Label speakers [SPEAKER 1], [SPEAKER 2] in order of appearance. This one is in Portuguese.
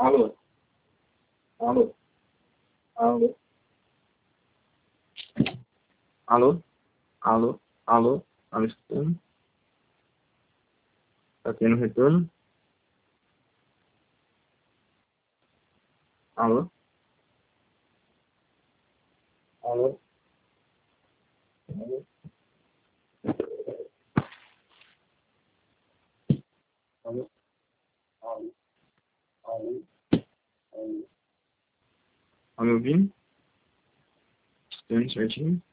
[SPEAKER 1] Alô? Alô? Alô? Alô? Alô? Alô? Tá me escutando? Tá tendo retorno? Alô? Alô? Alô? Alô? Alô? Alô? Alô? Tá me ouvindo? Escutando certinho?